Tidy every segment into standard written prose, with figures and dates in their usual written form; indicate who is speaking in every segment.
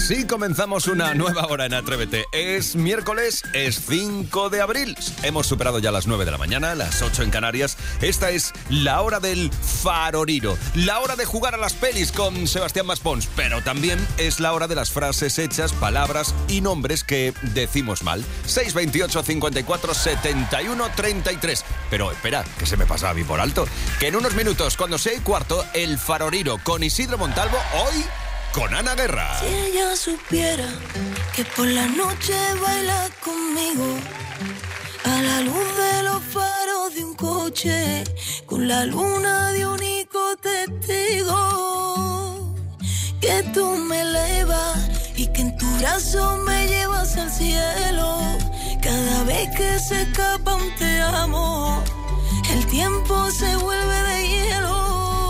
Speaker 1: Así comenzamos una nueva hora en Atrévete. Es miércoles, es 5 de abril. Hemos superado ya las 9 de la mañana, las 8 en Canarias. Esta es la hora del faroriro, la hora de jugar a las pelis con Sebastián Maspons, pero también es la hora de las frases hechas, palabras y nombres que decimos mal. 628 54 71 33. Pero espera, que se me pasa a mí por alto. Que en unos minutos, cuando sea y cuarto, el faroriro con Isidro Montalvo, hoy con Ana Guerra.
Speaker 2: Si ella supiera que por la noche baila conmigo a la luz de los faros de un coche, con la luna de único testigo, que tú me elevas y que en tu brazo me llevas al cielo. Cada vez que se escapa un te amo, el tiempo se vuelve de hielo.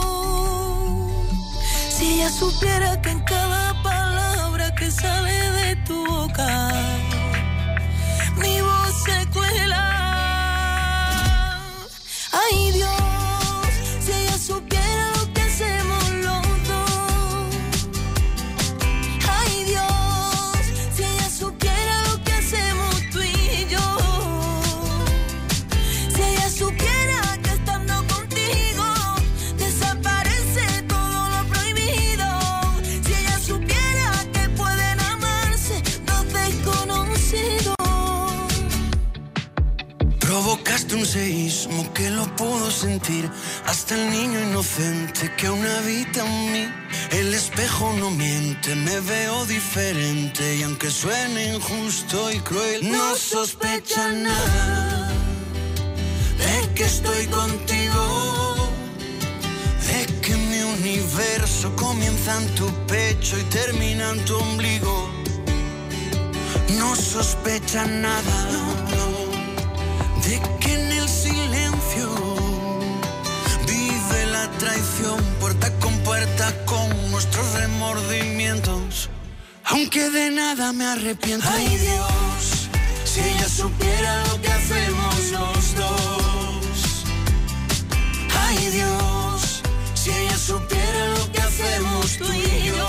Speaker 2: Si ella supiera que en cada palabra que sale de tu boca, mi voz se cuela. Ay Dios, si ella supiera lo que hacemos los dos. Ay Dios, si ella supiera lo que hacemos tú y yo. Si ella supiera que estando contigo desaparece todo lo prohibido. Si ella supiera que pueden amarse dos desconocidos.
Speaker 3: Provocaste un seísmo que lo puedo sentir, hasta el niño inocente que aún habita en mí. El espejo no miente, me veo diferente, y aunque suene injusto y cruel, no sospecha nada de que estoy contigo, de que mi universo comienza en tu pecho y termina en tu ombligo. No sospecha nada, de que en el silencio vive la traición, puerta con nuestros remordimientos, aunque de nada me arrepiento. Ay Dios, si ella supiera lo que hacemos los dos. Ay Dios, si ella supiera lo que hacemos tú y yo.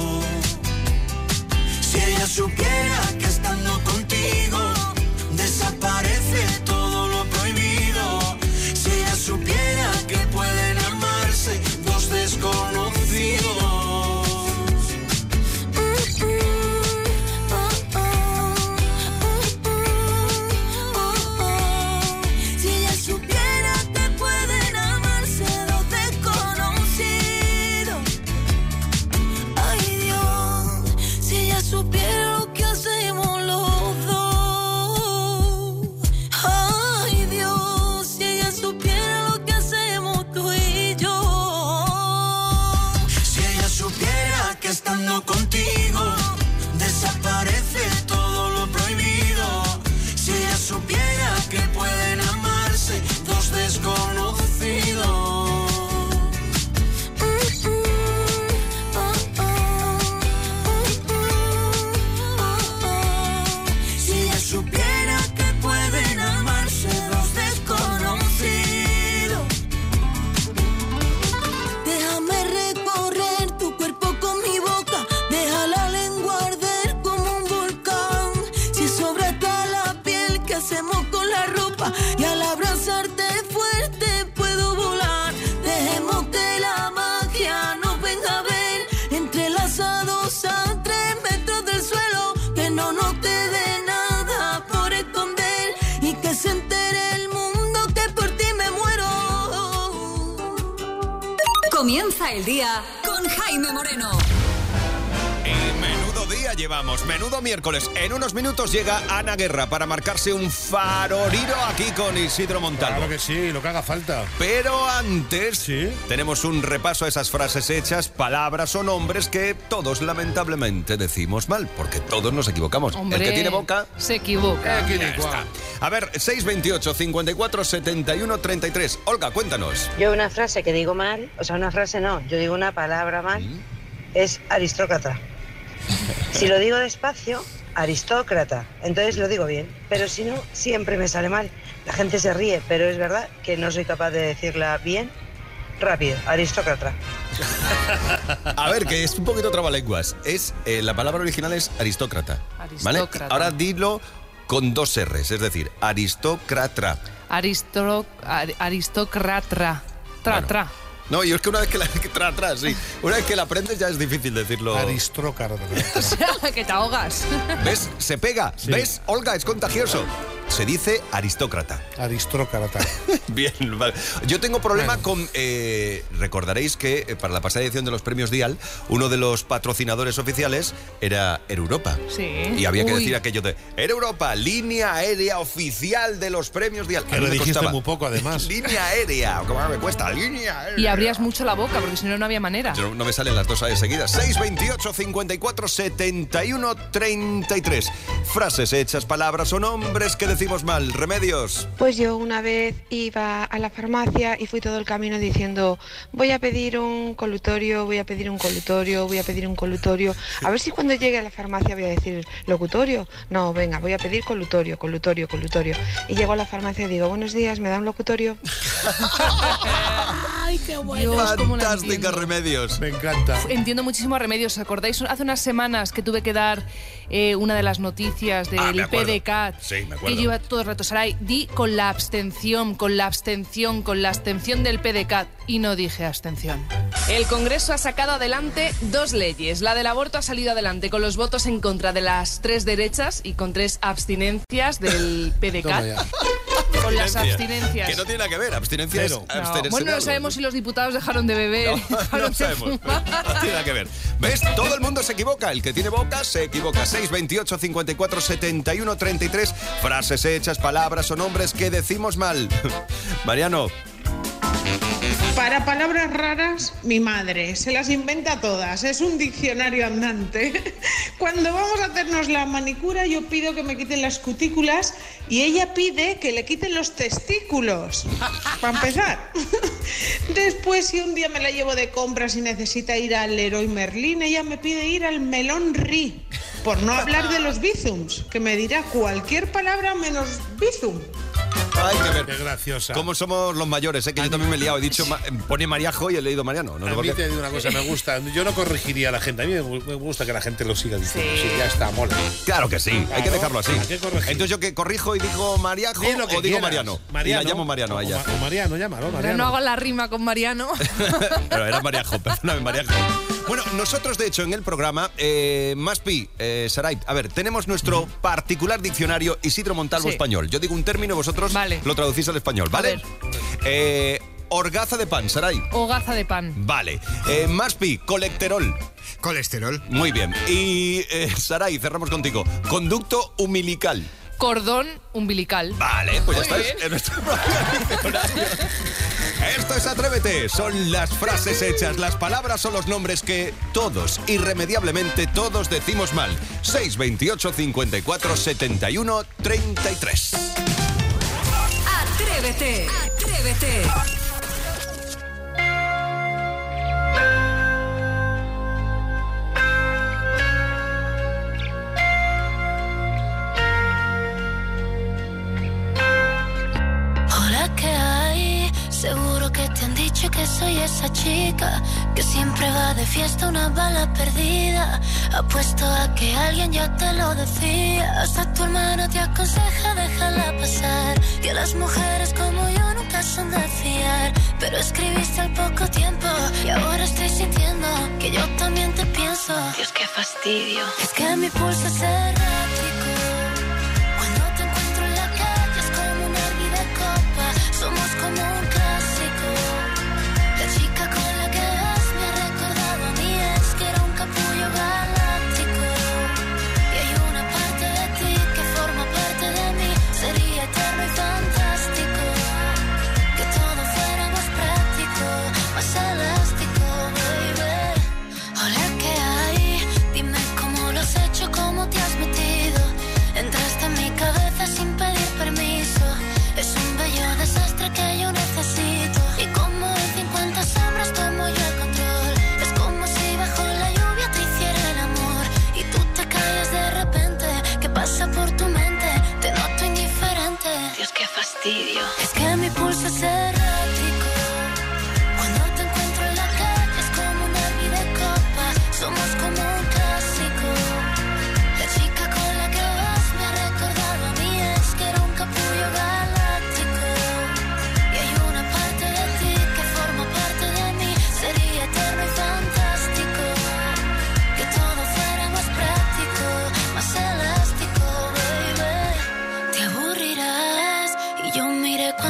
Speaker 3: Si ella supiera que estando contigo desaparece todo lo prohibido. Si ella supiera que pueden amarse dos desconocidos.
Speaker 2: Si ella supiera que pueden amarse dos desconocidos. Ay Dios, si ella supiera lo que hacemos los dos. Ay Dios, si ella supiera lo que hacemos tú y yo.
Speaker 3: Si ella supiera que estando contigo desaparece todo lo prohibido. Si ella supiera que pueden amarse dos desconocidos. Si ella supiera que pueden amarse dos desconocidos.
Speaker 2: Déjame recorrer tu cuerpo con mi boca, deja la lengua arder como un volcán. Si sobra hasta la piel, ¿qué hacemos con la ropa? Y al abrazarte fuerte puedo volar. Dejemos que la magia nos venga a ver, entrelazados a 3 metros del suelo. Que no nos quede nada por esconder y que se entere el mundo que por ti me muero.
Speaker 4: Comienza el día con Jaime Moreno.
Speaker 1: Y menudo día llevamos, menudo miércoles. En unos minutos llega Ana Guerra para marcarse un faroriro aquí con Isidro Montalvo.
Speaker 5: Claro que sí, lo que haga falta.
Speaker 1: Pero antes,
Speaker 5: ¿Sí?
Speaker 1: tenemos un repaso a esas frases hechas, palabras o nombres que todos lamentablemente decimos mal, porque todos nos equivocamos.
Speaker 6: Hombre,
Speaker 1: el que tiene boca
Speaker 6: se equivoca.
Speaker 1: ya está. A ver, 628 54 71 33. Olga, cuéntanos.
Speaker 7: Yo una frase que digo mal, o sea, una frase no, yo digo una palabra mal, es aristócrata. Si lo digo despacio, aristócrata, entonces lo digo bien, pero si no, siempre me sale mal. La gente se ríe, pero es verdad que no soy capaz de decirla bien rápido, aristócrata.
Speaker 1: A ver, que es un poquito trabalenguas. La palabra original es aristócrata. ¿Vale?
Speaker 5: Aristócrata.
Speaker 1: Ahora dilo con 2 R's, es decir, aristócrata.
Speaker 5: Aristócrata.
Speaker 1: Bueno. No, y es que una vez que sí. Una vez que la aprendes ya es difícil decirlo.
Speaker 6: Aristócrata.
Speaker 5: O sea, que te ahogas.
Speaker 1: ¿Ves? Se pega. Sí. ¿Ves? Olga, es contagioso. Se dice aristócrata.
Speaker 6: Aristócrata.
Speaker 1: Bien, vale. Yo tengo problema con... recordaréis que para la pasada edición de los premios Dial, uno de los patrocinadores oficiales era Europa.
Speaker 5: Sí.
Speaker 1: Y había que decir aquello de Europa, línea aérea oficial de los premios Dial.
Speaker 6: Que lo dijiste muy poco, además.
Speaker 1: Línea aérea. ¿Cómo me cuesta? Línea aérea.
Speaker 5: Y abrías mucho la boca, porque si no, no había manera.
Speaker 1: No me salen las 2 A seguidas. 628 54 71 33. Frases hechas, palabras o nombres que decimos mal. Remedios.
Speaker 8: Pues yo una vez iba a la farmacia y fui todo el camino diciendo: voy a pedir un colutorio, voy a pedir un colutorio, voy a pedir un colutorio. A ver si cuando llegue a la farmacia voy a decir locutorio. No, venga, voy a pedir colutorio, colutorio, colutorio. Y llego a la farmacia y digo: buenos días, ¿me da un locutorio?
Speaker 5: ¡Ay, qué bueno! Dios,
Speaker 1: fantástica, Remedios.
Speaker 6: Me encanta.
Speaker 5: Entiendo muchísimo a Remedios. ¿Os acordáis? Hace unas semanas que tuve que dar una de las noticias del PDCAT.
Speaker 1: Sí, me acuerdo.
Speaker 5: Que yo iba todo el rato, Saray, di con la abstención del PDCAT. Y no dije abstención. El Congreso ha sacado adelante 2 leyes. La del aborto ha salido adelante con los votos en contra de las 3 derechas y con 3 abstinencias del PDCAT. Con las abstinencias.
Speaker 1: Que no tiene nada que ver, abstinencia es abstenerse.
Speaker 5: Bueno, no sabemos si los diputados dejaron de beber.
Speaker 1: No sabemos. No tiene nada que ver. ¿Ves? Todo el mundo se equivoca. El que tiene boca se equivoca. 628 54 71 33. Frases hechas, palabras o nombres que decimos mal. Mariano.
Speaker 9: Para palabras raras, mi madre se las inventa todas, es un diccionario andante. Cuando vamos a hacernos la manicura, yo pido que me quiten las cutículas y ella pide que le quiten los testículos, para empezar. Después, si un día me la llevo de compras y necesita ir al Leroy Merlin, ella me pide ir al Melón Ri, por no hablar de los bizums, que me dirá cualquier palabra menos bizum.
Speaker 1: Hay que ver.
Speaker 6: Qué graciosa.
Speaker 1: ¿Cómo somos los mayores? Que yo también me he liado. He dicho, pone Mariajo y he leído Mariano. No,
Speaker 6: a mí te digo una cosa, me gusta. Yo no corregiría a la gente. A mí me gusta que la gente lo siga diciendo. Sí, ya está, mola.
Speaker 1: Claro que sí. Claro, hay que dejarlo así.
Speaker 6: ¿A qué corregir?
Speaker 1: Entonces yo que corrijo y digo Mariajo o digo Mariano. Y la llamo Mariano a ella.
Speaker 6: O Mariano, llámalo, Mariano.
Speaker 5: Pero no hago la rima con Mariano.
Speaker 1: Pero era Mariajo, perdóname, Mariajo. Bueno, nosotros de hecho en el programa, Maspi, Saray, a ver, tenemos nuestro particular diccionario Isidro Montalvo español. Yo digo un término, vosotros lo traducís al español, ¿vale? Orgaza de pan, Saray.
Speaker 5: Hogaza de pan.
Speaker 1: Vale. Maspi, colecterol.
Speaker 10: Colesterol.
Speaker 1: Muy bien. Y Saray, cerramos contigo. Conducto umbilical.
Speaker 5: Cordón umbilical.
Speaker 1: Vale, pues ya estáis en nuestro programa. Esto es Atrévete. Son las frases hechas, las palabras o los nombres que todos, irremediablemente todos decimos mal. 628 54 71 33.
Speaker 4: Atrévete. Atrévete.
Speaker 2: Hola, ¿qué hay? Seguro que te han dicho que soy esa chica que siempre va de fiesta, una bala perdida. Apuesto a que alguien ya te lo decía. Hasta tu hermano te aconseja déjala pasar, que las mujeres como yo nunca son de fiar. Pero escribiste al poco tiempo y ahora estoy sintiendo que yo también te pienso. Dios, qué fastidio. Es que mi pulso es errático. Cuando te encuentro en la calle es como un hervir de copa. Somos como un clásico. La chica con la que vas me ha recordado a mí, es que era un capullo galáctico. Y hay una parte de ti que forma parte de mí. Sería eterno y fantástico que todo fuera más práctico, más elástico, baby. Hola, ¿qué hay? Dime cómo lo has hecho, cómo te has metido. Entraste en mi cabeza sin pedir permiso. Es un bello desastre que yo necesito. Y como en 50 sombras tomo yo el control. Es como si bajo la lluvia te hiciera el amor y tú te callas de repente. ¿Qué pasa por tu mente? Te noto indiferente. Dios, qué fastidio. Es que mi pulso es errático. Cuando te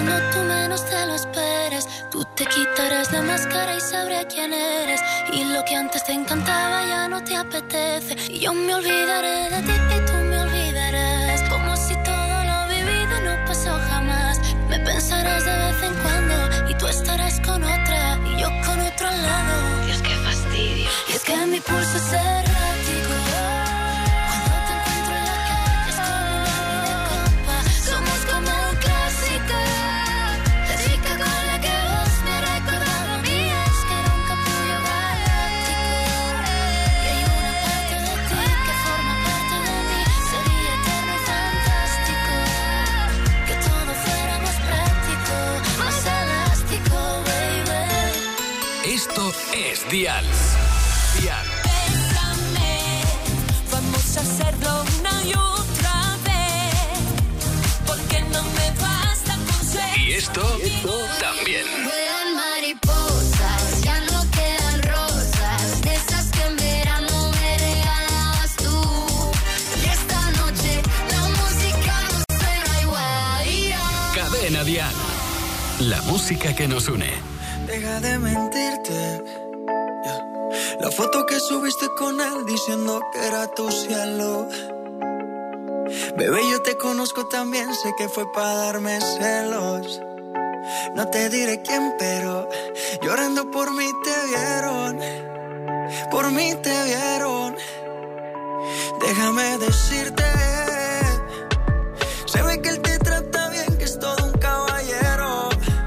Speaker 2: cuando tú menos te lo esperes. Tú te quitarás la máscara y sabré quién eres. Y lo que antes te encantaba ya no te apetece. Y yo me olvidaré de ti y tú me olvidarás. Como si todo lo vivido no pasó jamás. Me pensarás de vez en cuando y tú estarás con otra y yo con otro al lado. Dios, qué fastidio. Y es que mi pulso es errático. Cuando te encuentro en la calle es como una videocopa. Somos como un clásico. La chica con la que vos me has recordado a mí es que era un capullo galáctico. Y hay una parte de ti que forma parte de mí. Sería eterno y fantástico que todo fuera más práctico, más elástico, baby.
Speaker 10: Esto es Dial. Dial.
Speaker 2: Bésame, vamos a hacerlo una y otra vez, porque no me basta con ser.
Speaker 10: Y esto también.
Speaker 2: Vuelan mariposas, ya no quedan rosas, de esas que en verano me regalabas tú. Y esta noche la música no suena igual.
Speaker 10: Cadena Dial. La música que nos une.
Speaker 3: Deja de mentirte. La foto que subiste con él diciendo que era tu cielo. Bebé, yo te conozco también, sé que fue para darme celos. No te diré quién, pero llorando por mí te vieron. Por mí te vieron. Déjame decirte, se ve que él te trata bien, que es todo un caballero.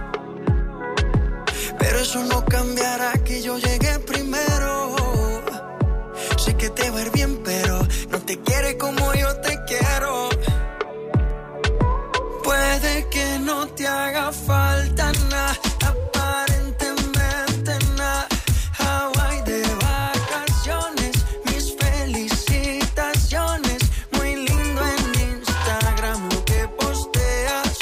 Speaker 3: Pero eso no cambiará que yo llegué primero. Sé que te va a ir bien, pero no te quiere como yo te quiero. Puede que no te haga falta nada, aparentemente nada. Hawaii de vacaciones, mis felicitaciones. Muy lindo en Instagram lo que posteas,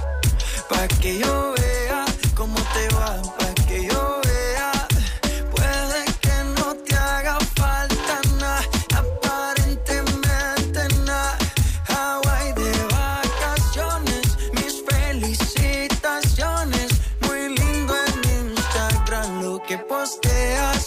Speaker 3: pa' que yo vea cómo te va, pa' que yo vea. Puede que no te haga falta nada, aparentemente nada. Hawaii de vacaciones, mis felicitaciones. Muy lindo en Instagram lo que posteas,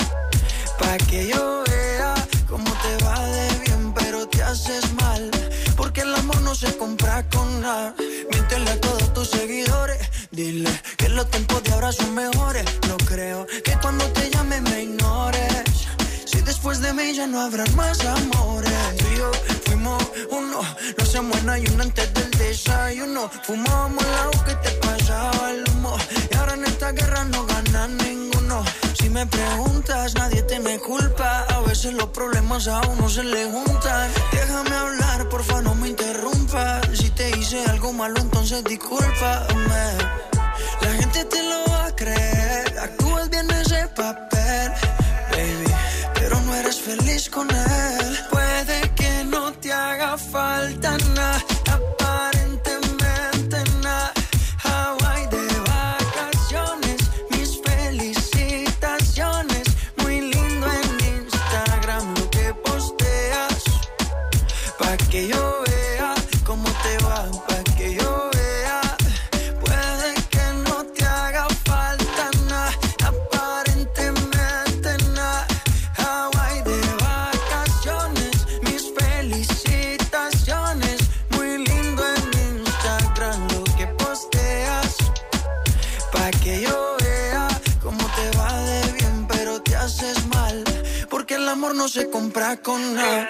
Speaker 3: pa' que yo vea cómo te va de bien, pero te haces mal, porque el amor no se compra con nada. Miéntele a todos tus seguidores, dile que los tiempos de ahora son mejores. No creo que cuando te llame me ignores, si después de mí ya no habrán más amores. Tú y yo fuimos uno, no hacemos nada y uno antes del desayuno. Fumábamos el agua que te pasaba el humo, y ahora en esta guerra no gana ninguno. Si me preguntas, nadie te me culpa, a veces los problemas a uno se le juntan. Déjame hablar, porfa, no me interrumpas. Si te hice algo malo, entonces discúlpame. La gente te lo va a creer, actúas bien ese papel, baby, pero no eres feliz con él. Puede que no te haga falta nada, aparentemente nada. Hawaii de vacaciones, mis felicitaciones. Muy lindo en Instagram lo que posteas, pa' que yo vea cómo te va, pa' que yo vea. Puede que no te haga falta nada, aparentemente nada. Hawaii de vacaciones, mis felicitaciones. Muy lindo en Instagram lo que posteas, pa' que yo vea cómo te va de bien, pero te haces mal, porque el amor no se compra con nada.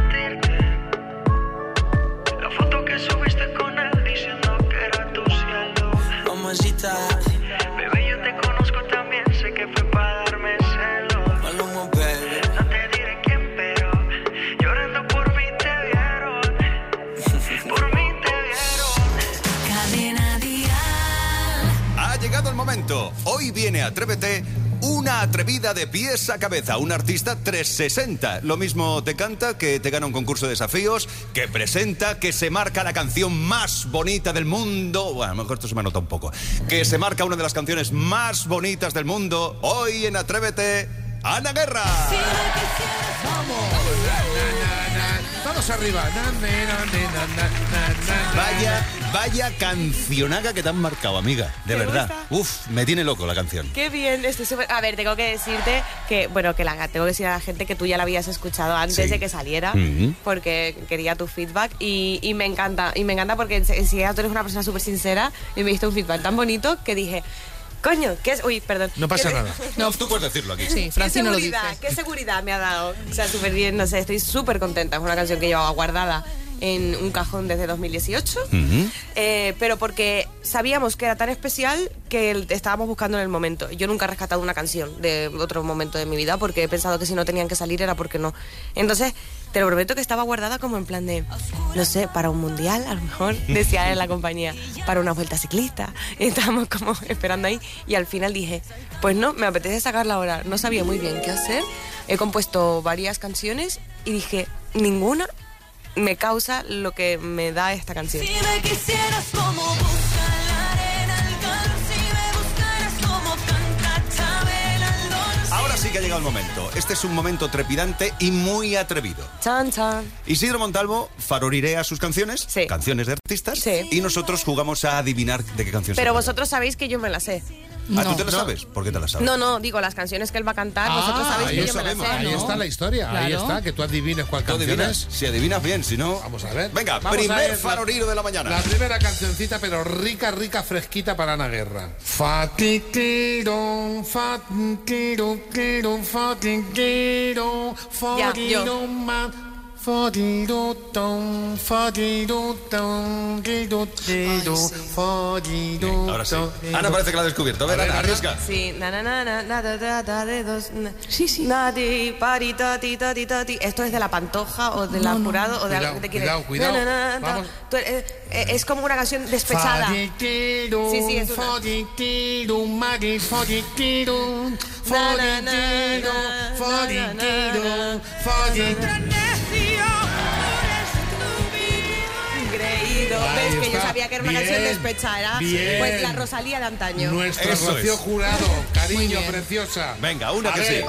Speaker 3: La foto que subiste con él diciendo que era tu cielo. Mamacita, bebé, yo te conozco también, sé que fue para darme celos. Maluma, baby. No te diré quién, pero llorando por mí te vieron. Por mí te vieron.
Speaker 2: Cadena Dial.
Speaker 1: Ha llegado el momento. Hoy viene Atrévete una atrevida de pies a cabeza, un artista 360. Lo mismo te canta, que te gana un concurso de desafíos, que presenta, que se marca la canción más bonita del mundo. Bueno, a lo mejor esto se me nota un poco. Que se marca una de las canciones más bonitas del mundo. Hoy en Atrévete, Ana Guerra.
Speaker 6: ¡Vamos! Manos arriba.
Speaker 1: Vaya cancionaga que te han marcado, amiga. De verdad. Uf, me tiene loco la canción.
Speaker 11: Qué bien, estoy súper... A ver, tengo que decirte que, bueno, tengo que decir a la gente que tú ya la habías escuchado antes de que saliera, porque quería tu feedback y me encanta. Y me encanta porque si tú eres una persona súper sincera y me diste un feedback tan bonito que dije... Coño, uy, perdón.
Speaker 6: No pasa nada.
Speaker 1: No, tú puedes decirlo aquí.
Speaker 5: Sí, Francino lo dice.
Speaker 11: Qué seguridad me ha dado. O sea, súper bien, no sé, estoy súper contenta. Es una canción que llevaba guardada en un cajón desde 2018, pero porque sabíamos que era tan especial que estábamos buscando en el momento. Yo nunca he rescatado una canción de otro momento de mi vida porque he pensado que si no tenían que salir era porque no. Entonces, te lo prometo que estaba guardada como en plan de, no sé, para un mundial, a lo mejor, decía en la compañía, para una vuelta ciclista. Y estábamos como esperando ahí y al final dije, pues no, me apetece sacarla ahora. No sabía muy bien qué hacer. He compuesto varias canciones y dije, ninguna me causa lo que me da esta canción.
Speaker 2: Si me quisieras como busca la arena, el calor, si me buscaras como canta Chabela,
Speaker 1: Ahora sí que ha llegado el momento. Este es un momento trepidante y muy atrevido.
Speaker 11: Chan, chan.
Speaker 1: Isidro Montalvo farorirea sus canciones, canciones de artistas, y nosotros jugamos a adivinar de qué canción se
Speaker 11: Pero
Speaker 1: trata.
Speaker 11: vosotros sabéis que yo me la sé.
Speaker 1: ¿Tú te la sabes? ¿Por qué te la sabes?
Speaker 11: No, digo, las canciones que él va a cantar, vosotros sabéis que yo me las sé.
Speaker 6: Ahí está la historia, ahí está, que tú adivines cuál canción es.
Speaker 1: Si adivinas bien, si no...
Speaker 6: Vamos a ver.
Speaker 1: Venga,
Speaker 6: Vamos
Speaker 1: primer
Speaker 6: a ver
Speaker 1: faroriro de la mañana.
Speaker 6: La primera cancioncita, pero rica, rica, fresquita para Ana Guerra. Fatitiro, fatitiro, tiro, fatitiro, fatitiro,
Speaker 1: Ahora sí. Ana parece que la ha descubierto. A ver, Ana, arriesga.
Speaker 11: Sí, de dos. Sí. Nati, pari, tati, tati, tati. Esto es de La Pantoja o del Apurado o de algo de quién es.
Speaker 6: Cuidado. Vamos.
Speaker 11: Es como una canción despechada. Sí, es una. Increíble. ¿Ves que yo sabía que era una canción despechada? Pues la Rosalía de antaño.
Speaker 6: Nuestra Rocío Jurado, cariño, preciosa.
Speaker 1: Venga, una que sí.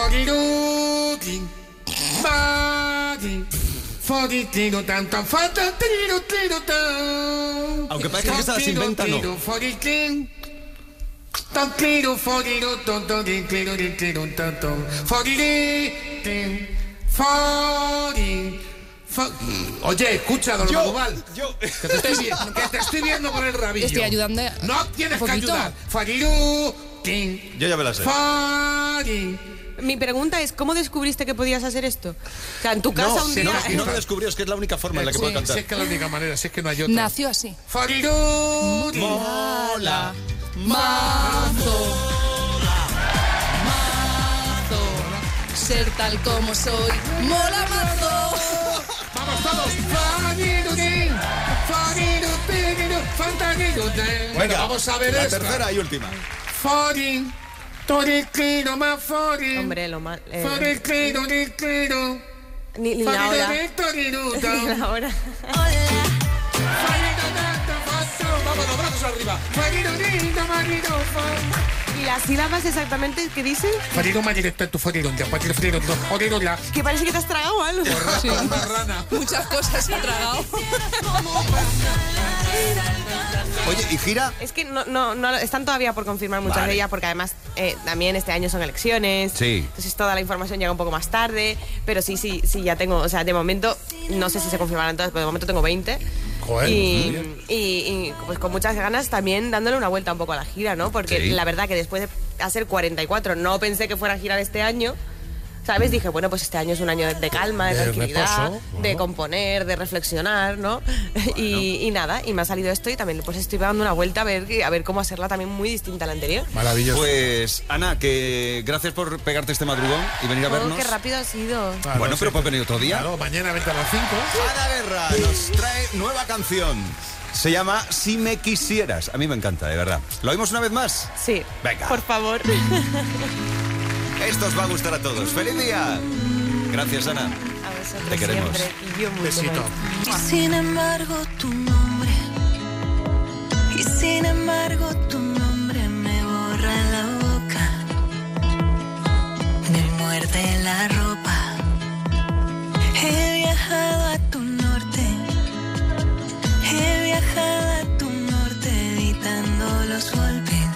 Speaker 1: Aunque parezca que se las inventa, no.
Speaker 6: Oye, escucha, don Maduval. Que te estoy viendo con el rabillo.
Speaker 5: Estoy ayudando.
Speaker 6: No tienes que ayudar.
Speaker 1: Yo ya me la sé.
Speaker 11: Mi pregunta es, ¿cómo descubriste que podías hacer esto? O sea, en tu casa un día...
Speaker 1: No lo descubrió, es que es la única forma en la que puedo cantar.
Speaker 6: Si es que es la única manera, si es que no hay otra.
Speaker 5: Nació así.
Speaker 1: Mola.
Speaker 5: Mazo. Ser tal como soy. Mola mazo.
Speaker 6: ¡Vamos todos! Bueno, vamos a ver
Speaker 1: la
Speaker 6: esta.
Speaker 1: tercera y última.
Speaker 11: Hombre, lo mal... Ni la hora. Ni la hora.
Speaker 6: Vamos, los brazos arriba.
Speaker 11: ¿Y las sílabas exactamente qué dicen? Que parece que te has tragado algo.
Speaker 5: Sí.
Speaker 6: Rana.
Speaker 5: Muchas cosas he tragado.
Speaker 1: Oye, ¿y gira?
Speaker 11: Es que no están todavía por confirmar muchas de ellas, porque además también este año son elecciones.
Speaker 1: Sí.
Speaker 11: Entonces toda la información llega un poco más tarde. Pero sí, ya tengo. O sea, de momento, no sé si se confirmarán todas, pero de momento tengo 20.
Speaker 6: Joder,
Speaker 11: y pues con muchas ganas también dándole una vuelta un poco a la gira, ¿no? Porque la verdad que después de hacer 44 no pensé que fuera a girar este año, ¿sabes? Dije, bueno, pues este año es un año de calma, de tranquilidad, de componer, de reflexionar, ¿no? Y nada, y me ha salido esto y también pues estoy dando una vuelta a ver cómo hacerla también muy distinta a la anterior.
Speaker 6: Maravilloso.
Speaker 1: Pues, Ana, que gracias por pegarte este madrugón y venir a vernos.
Speaker 11: Qué rápido ha sido.
Speaker 6: Claro,
Speaker 1: bueno, pero puedes venir otro día.
Speaker 6: Claro, mañana vente a las 5.
Speaker 1: Ana Guerra nos trae nueva canción. Se llama Si me quisieras. A mí me encanta, de verdad. ¿Lo oímos una vez más?
Speaker 11: Sí.
Speaker 1: Venga.
Speaker 11: Por favor.
Speaker 1: Esto os va a gustar a todos. ¡Feliz día! Gracias, Ana.
Speaker 11: A vosotros
Speaker 1: Te queremos.
Speaker 11: siempre. Y yo mucho
Speaker 6: Besito.
Speaker 11: más.
Speaker 2: Y sin embargo tu nombre, y sin embargo tu nombre me borra la boca, me muerde la ropa. He viajado a los golpes,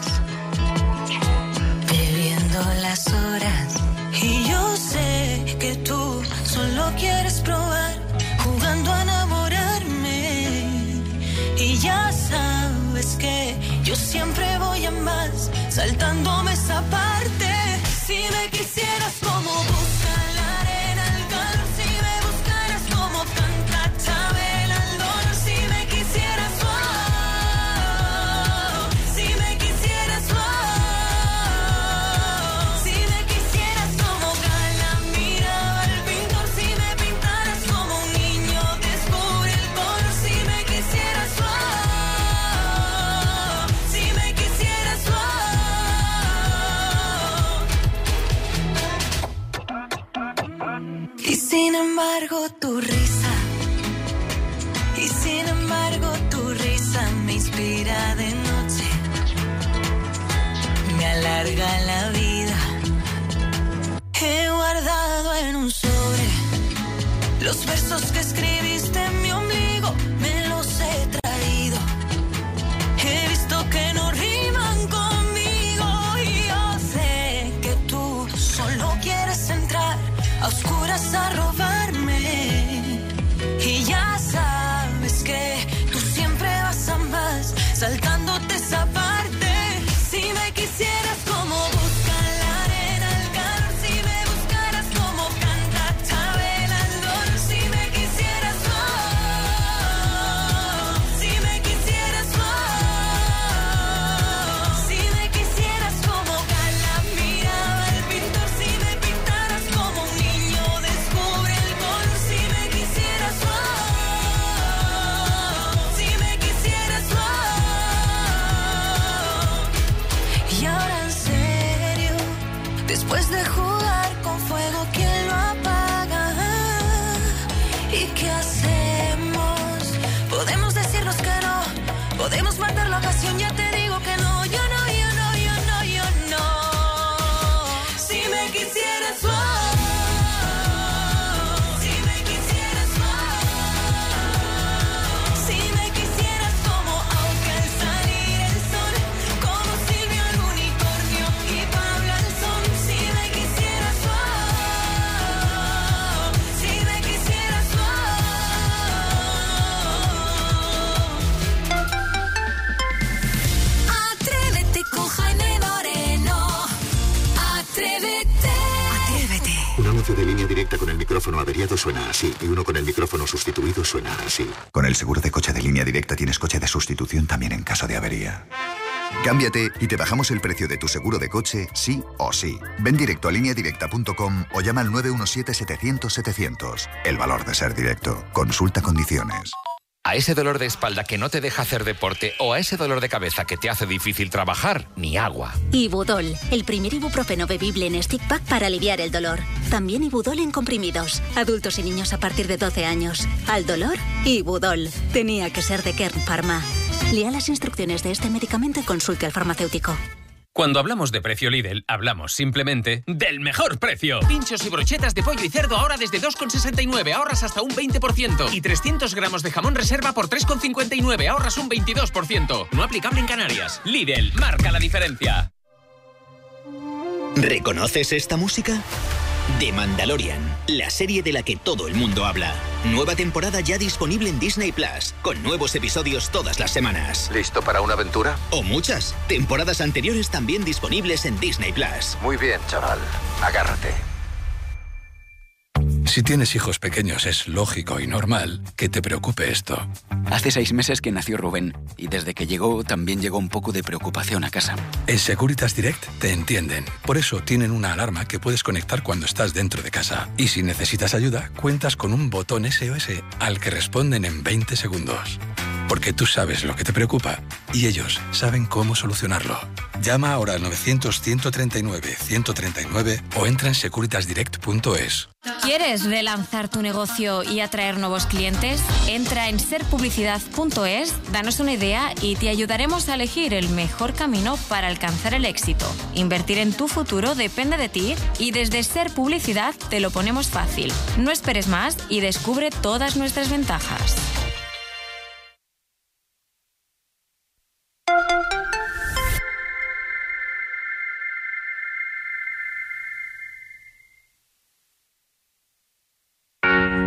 Speaker 2: bebiendo las horas. Y yo sé que tú solo quieres probar, jugando a enamorarme. Y ya sabes que yo siempre voy a más, saltándome esa parte. Si me quisieras como busca la arena, el calor, si me buscaras como canta Chabel al dolor, si me quisieras, wow, si me quisieras, wow, si me quisieras como Gala miraba al pintor, si me pintaras como un niño descubre el color, si me quisieras, wow, si me quisieras, wow. Y sin embargo tu risa, y sin embargo tu risa me inspira de noche, me alarga la vida. He guardado en un sobre los versos que escribiste en mi ombligo, me los he traído. He visto que no riman conmigo y yo sé que tú solo quieres entrar a oscuras a robarme. Y ya sabes que tú siempre vas a más, saltándote esa parte. Si me quisieras como busca la arena, el calor, si me buscaras como canta Chabel al dolor, si me quisieras, wow, si me quisieras, wow, si me quisieras como Gala miraba al pintor, si me pintaras como un niño descubre el color, si me quisieras, wow, si me quisieras, wow. Y ahora en serio, después de jugar con fuego, ¿quién lo apaga? ¿Y qué hacemos? Podemos decirnos que no, podemos matar la ocasión, ya te digo que no, yo no, yo no, yo no, yo no. Si me quisieras, wow, si me quisieras, wow, si me quisieras como aunque al salir el sol, como Silvio el unicornio y Pablo el son, si me quisieras, wow, si me quisieras, wow. Atrévete con Jaime Moreno, atrévete. Atrévete.
Speaker 12: Un anuncio de Línea Directa con el micrófono averiado suena así, y uno con el micrófono sustituido suena así.
Speaker 13: Con el seguro de coche de Línea Directa tienes coche de sustitución también en caso de avería. Cámbiate y te bajamos el precio de tu seguro de coche, sí o sí. Ven directo a lineadirecta.com o llama al 917-700-700. El valor de ser directo. Consulta condiciones.
Speaker 14: A ese dolor de espalda que no te deja hacer deporte o a ese dolor de cabeza que te hace difícil trabajar, ni agua.
Speaker 15: Ibudol, el primer ibuprofeno bebible en stick pack para aliviar el dolor. También Ibudol en comprimidos. Adultos y niños a partir de 12 años. Al dolor, Ibudol. Tenía que ser de Kern Pharma. Lea las instrucciones de este medicamento y consulte al farmacéutico.
Speaker 16: Cuando hablamos de precio Lidl, hablamos simplemente del mejor precio. Pinchos y brochetas de pollo y cerdo ahora desde 2,69, ahorras hasta un 20%. Y 300 gramos de jamón reserva por 3,59, ahorras un 22%. No aplicable en Canarias. Lidl, marca la diferencia.
Speaker 17: ¿Reconoces esta música? The Mandalorian, la serie de la que todo el mundo habla. Nueva temporada ya disponible en Disney Plus, con nuevos episodios todas las semanas.
Speaker 18: ¿Listo para una aventura?
Speaker 17: O muchas. Temporadas anteriores también disponibles en Disney Plus.
Speaker 18: Muy bien, chaval. Agárrate.
Speaker 19: Si tienes hijos pequeños es lógico y normal que te preocupe esto.
Speaker 20: Hace 6 meses que nació Rubén y desde que llegó también llegó un poco de preocupación a casa.
Speaker 19: En Securitas Direct te entienden. Por eso tienen una alarma que puedes conectar cuando estás dentro de casa. Y si necesitas ayuda, cuentas con un botón SOS al que responden en 20 segundos. Porque tú sabes lo que te preocupa y ellos saben cómo solucionarlo. Llama ahora al 900-139-139 o entra en securitasdirect.es.
Speaker 21: ¿Quieres relanzar tu negocio y atraer nuevos clientes? Entra en serpublicidad.es, danos una idea y te ayudaremos a elegir el mejor camino para alcanzar el éxito. Invertir en tu futuro depende de ti y desde Ser Publicidad te lo ponemos fácil. No esperes más y descubre todas nuestras ventajas.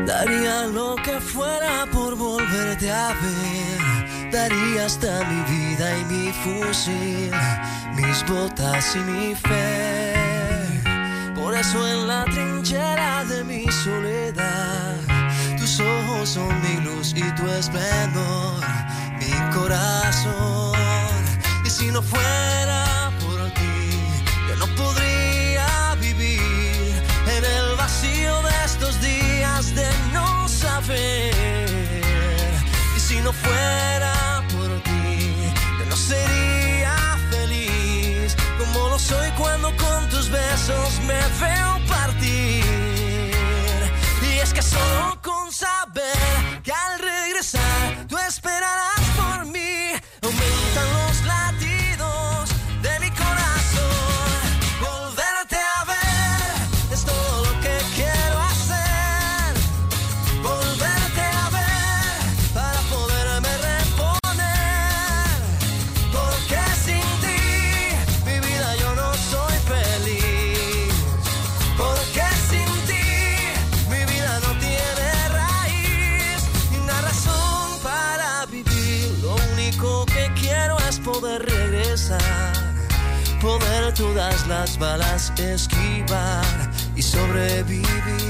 Speaker 3: Daría lo que fuera por volverte a ver. Daría hasta mi vida y mi fusil, mis botas y mi fe. Por eso en la trinchera de mi soledad, tus ojos son mi luz y tu esplendor, mi corazón. Y si no fuera por ti, yo no podría vivir en el vacío de estos días de no saber. Y si no fuera por ti, yo no sería feliz como lo soy cuando con tus besos me veo partir. Y es que solo con saber que al regresar tú esperarás por mí, aumentan los latidos de mi corazón. Volverte a ver es todo lo que quiero hacer. Volverte a ver para poderme reponer. Porque sin ti mi vida yo no soy feliz. Porque sin ti mi vida no tiene raíz ni una razón para vivir. Lo único que quiero es poder regresar, poder todas las balas esquivar y sobrevivir.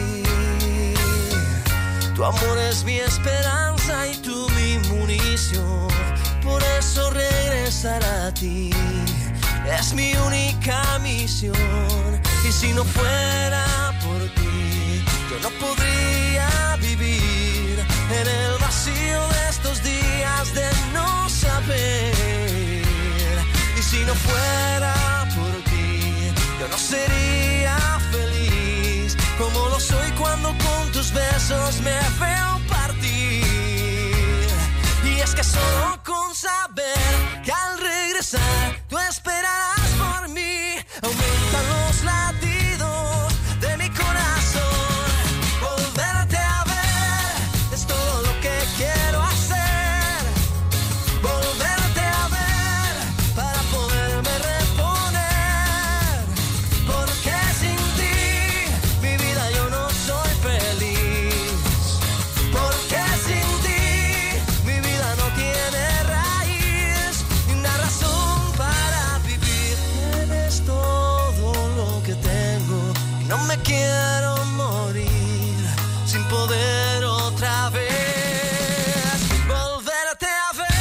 Speaker 3: Tu amor es mi esperanza y tú mi munición. Por eso regresar a ti es mi única misión. Y si no fuera por ti, yo no podría vivir en el vacío de estos días de no saber. Y si no fuera por ti, yo no sería feliz como lo soy cuando con tus besos me veo partir. Y es que solo con saber que al regresar tú esperarás por mí, aumentan los latidos de mi corazón. Volverte a ver es todo lo que quiero hacer. Volverte a ver para poderme reponer. Porque sin ti mi vida yo no soy feliz. Porque sin ti mi vida no tiene raíz ni una razón para vivir. Eres todo lo que tengo y no me quiero morir sin poder otra vez volverte a ver.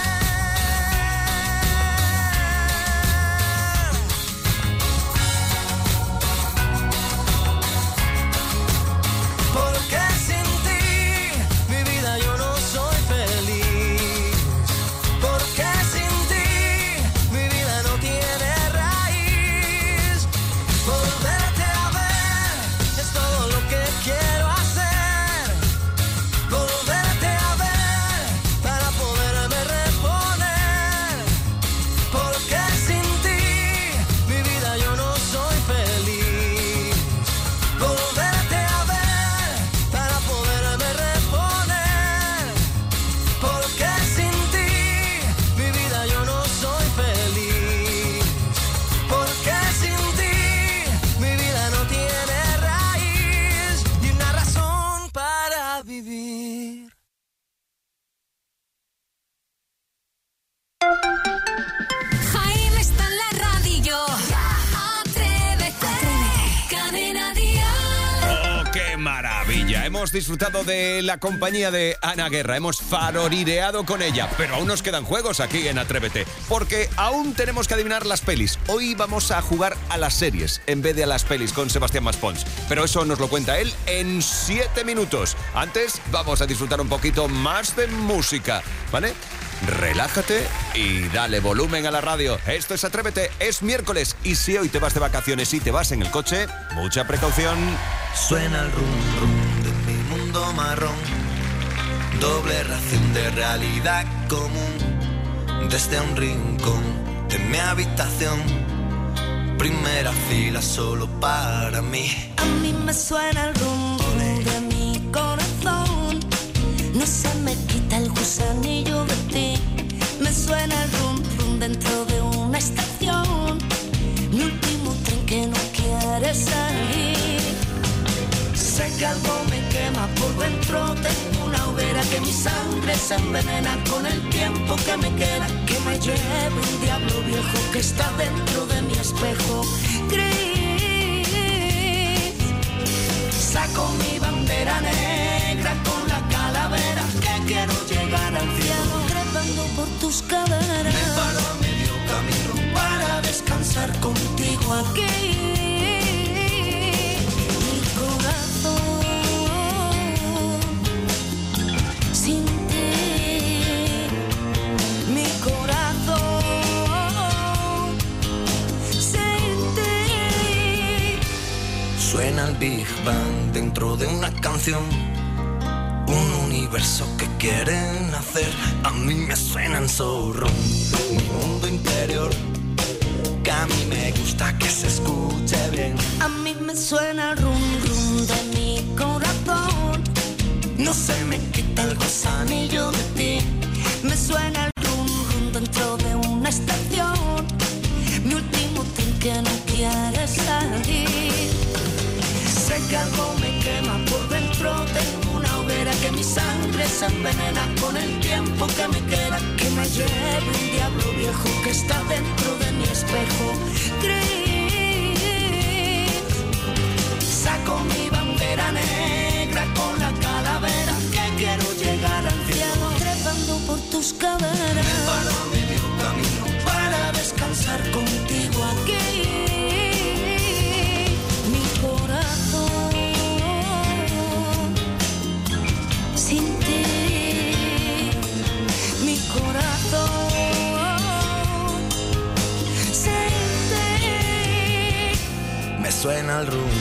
Speaker 3: Porque sin ti mi vida yo no soy feliz. Porque sin ti mi vida no tiene raíz. Volverte a ver es todo lo que quiero hacer. Volverte a ver para poderme reponer. Porque sin ti mi vida yo no soy feliz. Volverte a ver para poderme reponer. Porque sin ti mi vida yo no soy feliz. Porque sin ti mi vida no tiene raíz ni una razón para vivir.
Speaker 4: Jaime está en la radio. Atrévete. Cadena Dial.
Speaker 1: ¡Oh, qué maravilla! Hemos disfrutado de la compañía de Ana Guerra, hemos farorireado con ella, pero aún nos quedan juegos aquí en Atrévete, porque aún tenemos que adivinar las pelis. Hoy vamos a jugar a las series en vez de a las pelis con Sebastián Maspons, pero eso nos lo cuenta él en 7 minutos. Antes vamos a disfrutar un poquito más de música, ¿vale? Relájate y dale volumen a la radio. Esto es Atrévete, es miércoles y si hoy te vas de vacaciones y te vas en el coche, mucha precaución.
Speaker 3: Suena el rum rum de mi mundo marrón, doble ración de realidad común. Desde un rincón de mi habitación, primera fila solo para mí.
Speaker 2: A mí me suena el rum rum de mi corazón, no se me quita el gusanillo de ti. Me suena el rum rum dentro de una estación, mi último tren que no quiere salir. Sé que algo me quema por dentro mi sangre se envenena con el tiempo que me queda, que me lleve un diablo viejo que está dentro de mi espejo gris. Saco mi bandera negra con la calavera, que quiero llegar al cielo trepando por tus caderas. Me paro a medio camino para descansar contigo aquí. Mi corazón sin ti, mi corazón sin ti.
Speaker 3: Suena el Big Bang dentro de una canción, un universo que quieren hacer. A mí me suena en zorro, mi mundo interior, que a mí me gusta que se escuche bien.
Speaker 2: A mí me suena el rum rum de mi corazón,
Speaker 3: no se me quita el gusanillo de ti.
Speaker 2: Me suena el rum rum dentro de una estación, mi último tren que no quiere salir. Sé que algo me quema por dentro, tengo una hoguera que mi sangre se envenena con el tiempo que me queda, que me lleve un diablo viejo que está dentro de mi espejo gris. Saco mi bandera negra con la calavera, que quiero llegar al cielo trepando por tus caderas. Me paro a medio camino para descansar contigo aquí. Mi corazón sin ti, mi corazón sin ti.
Speaker 3: Me suena el rum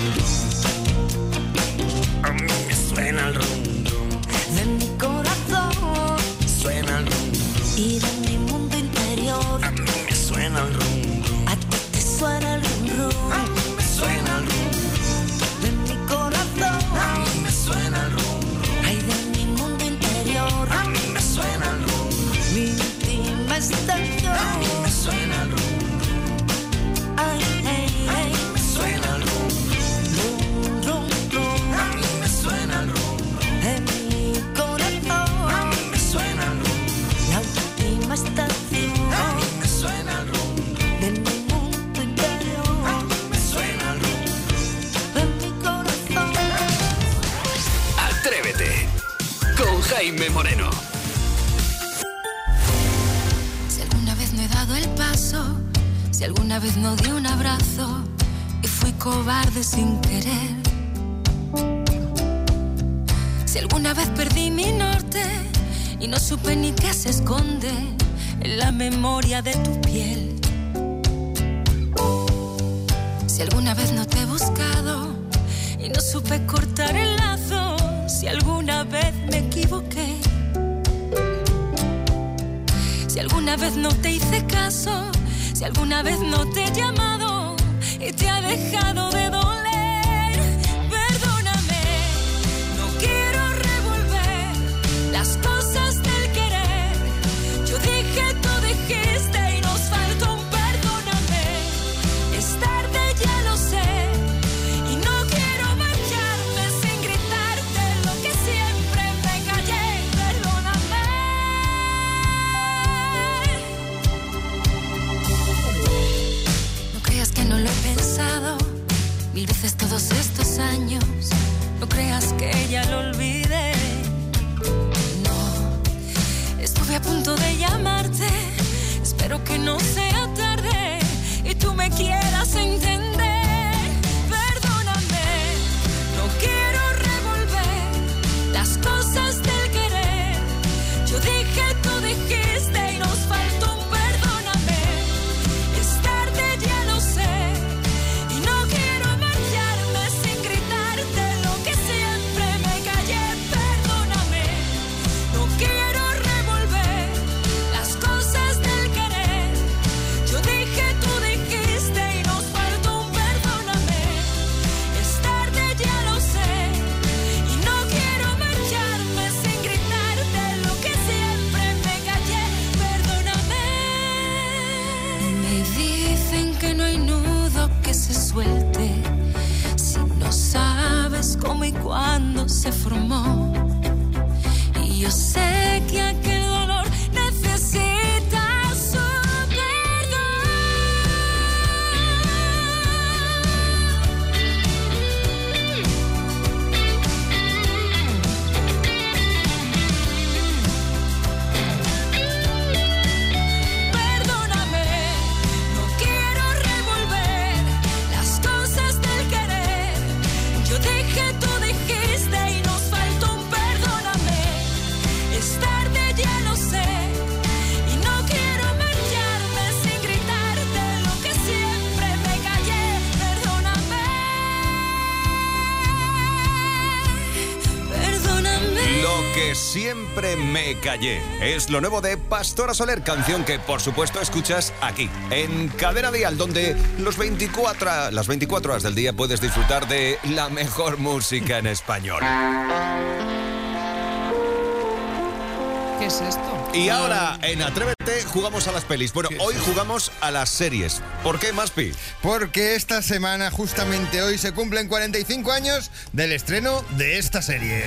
Speaker 3: rum, a mí me suena el rum rum.
Speaker 2: De mi corazón
Speaker 3: suena el rum rum,
Speaker 2: y de mi mundo interior.
Speaker 3: A mí me suena el rum rum,
Speaker 2: a ti te suena el rum rum.
Speaker 3: A mí me suena el rum rum.
Speaker 2: De mi corazón
Speaker 3: a mí me suena el rum rum.
Speaker 2: Ay, de mi mundo interior.
Speaker 3: A mí me suena el rum rum.
Speaker 2: Mi última estación.
Speaker 3: A mí me suena el rum rum.
Speaker 2: Ay, ay, ay.
Speaker 3: A mí me suena el rum
Speaker 2: rum rum rum.
Speaker 3: A mí me suena el rum rum.
Speaker 2: De mi corazón.
Speaker 3: A mí me suena el rum rum.
Speaker 2: La última estación.
Speaker 3: A mí me suena el rum rum.
Speaker 2: De mi mundo interior.
Speaker 3: A mí me suena el rum rum.
Speaker 2: De mi corazón.
Speaker 10: Atrévete con Jaime Moreno.
Speaker 2: Si alguna vez no he dado el paso, si alguna vez no di un abrazo y fui cobarde sin querer, si alguna vez perdí mi norte y no supe ni qué se esconde en la memoria de tu piel, si alguna vez no te he buscado y no supe cortar el lazo, si alguna vez me equivoqué, si alguna vez no te hice caso, si alguna vez no te he llamado y te ha dejado de doler, perdóname, no quiero revolver las cosas del querer. Yo dije, tú dijiste y nos faltó un perdóname. Es tarde, ya lo sé, y no quiero marcharme sin gritarte lo que siempre me callé, perdóname. No creas que no lo he pensado 1000 veces todos estos años, no creas que ya lo olvidé. No, estuve a punto de llamarte, espero que no sea tarde y tú me quieras entender. Perdóname, no quiero revolver las cosas del querer. Yo dije, tú dijiste y nos faltó un perdóname. Es tarde, ya lo sé, y no quiero marcharme sin gritarte lo que siempre me callé. Perdóname, no quiero revolver las cosas del querer. Yo dije, tú dijiste y nos faltó un perdóname. Es tarde, ya lo sé, y no quiero marcharme sin gritarte lo que siempre me callé. Perdóname. Me dicen que no hay nudo que se suelte si no sabes cómo y cuándo se formó. Y Yo sé que aquel dolor necesita su
Speaker 1: Que siempre me callé. Es lo nuevo de Pastora Soler, canción que por supuesto escuchas aquí, en Cadena Dial, donde las 24 horas del día puedes disfrutar de la mejor música en español.
Speaker 5: ¿Qué es esto?
Speaker 1: Y ahora, en Atrévete, jugamos a las pelis. Bueno, hoy jugamos a las series. ¿Por qué, Maspi?
Speaker 7: Porque esta semana, justamente hoy, se cumplen 45 años del estreno de esta serie.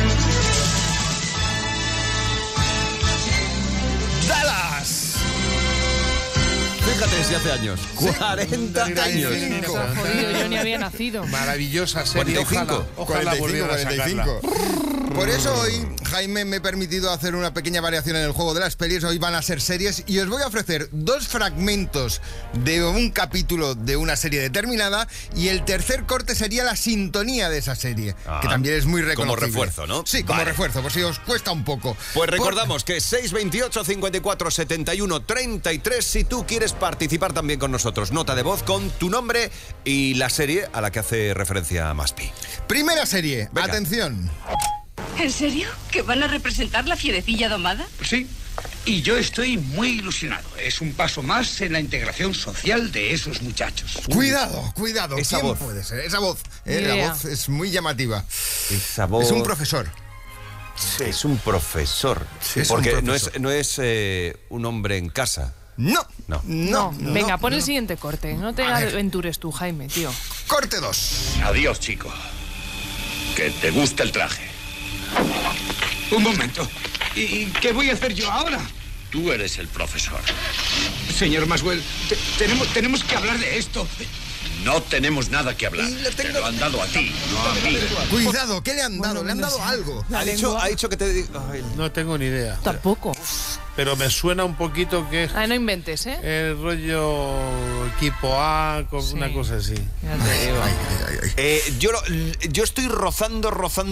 Speaker 7: ¡Dallas!
Speaker 1: Fíjate si hace años. 40 años.
Speaker 5: Jodido, yo ni había nacido.
Speaker 6: Maravillosa serie.
Speaker 1: 45.
Speaker 6: Ojalá volviera a sacarla.
Speaker 7: Por eso hoy, Jaime, me he permitido hacer una pequeña variación en el juego de las pelis. Hoy van a ser series y os voy a ofrecer 2 fragmentos de un capítulo de una serie determinada y el tercer corte sería la sintonía de esa serie, que también es muy reconocible.
Speaker 1: Como refuerzo, ¿no?
Speaker 7: Sí, como refuerzo, por si os cuesta un poco.
Speaker 1: Pues recordamos que 628 54 71 33 si tú quieres participar también con nosotros. Nota de voz con tu nombre y la serie a la que hace referencia Maspi.
Speaker 7: Primera serie,
Speaker 1: venga.
Speaker 7: Atención.
Speaker 22: ¿En serio? ¿Que van a representar la fierecilla domada?
Speaker 23: Sí, y yo estoy muy ilusionado. Es un paso más en la integración social de esos muchachos.
Speaker 7: Cuidado, cuidado.
Speaker 1: Esa
Speaker 7: ¿Quién
Speaker 1: voz.
Speaker 7: puede ser? Esa voz. La voz es muy llamativa.
Speaker 1: Esa voz.
Speaker 7: Es un profesor.
Speaker 1: Sí. Es un profesor.
Speaker 7: Sí,
Speaker 1: porque
Speaker 7: un profesor.
Speaker 1: no es un hombre en casa.
Speaker 7: No.
Speaker 5: Venga, pon el siguiente corte. No te aventures tú, Jaime, tío.
Speaker 7: Corte 2.
Speaker 23: Adiós, chico. Que te guste el traje. Un momento. ¿Y qué voy a hacer yo ahora? Tú eres el profesor. Señor Maswell, tenemos que hablar de esto. No tenemos nada que hablar. Te lo han dado a ti, no a mí.
Speaker 7: Cuidado, ¿qué le han dado? Le han dado algo.
Speaker 1: Ha dicho que te... Ay,
Speaker 6: no tengo ni idea.
Speaker 5: Tampoco.
Speaker 6: Pero me suena un poquito que...
Speaker 5: No inventes, ¿eh?
Speaker 6: El rollo equipo A, con una cosa así.
Speaker 5: Ya te digo.
Speaker 1: Yo estoy rozando.